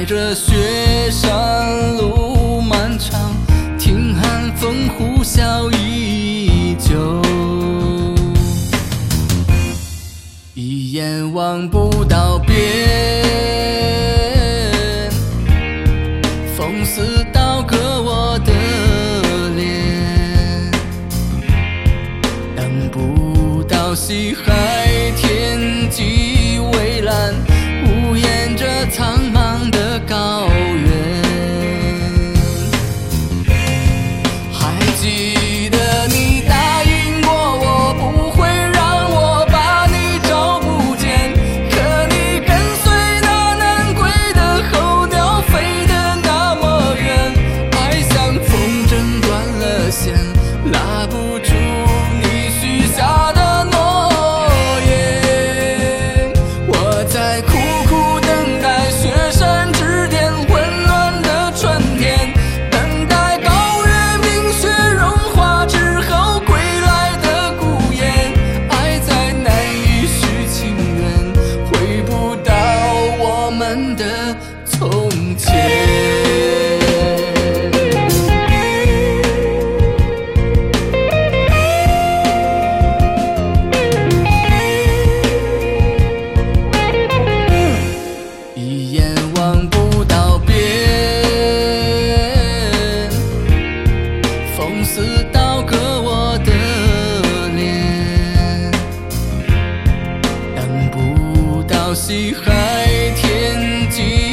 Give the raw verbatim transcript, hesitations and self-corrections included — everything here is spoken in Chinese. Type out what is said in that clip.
着雪山路漫长，听寒风呼啸依旧，一眼望不到边，风似刀割我的脸，等不到西海天际蔚蓝，无言着苍茫的高原。还记得你答应过我不会让我把你找不见，可你跟随那南归的候鸟飞得那么远，爱像风筝断了线，拉不住你许下的诺言。我在苦苦等待雪山之巅温暖的春天，等待高原冰雪融化之后归来的孤雁，爱在难以续情缘，回不到我们的从前。一眼望不到边，风似刀割我的脸，等不到西海天际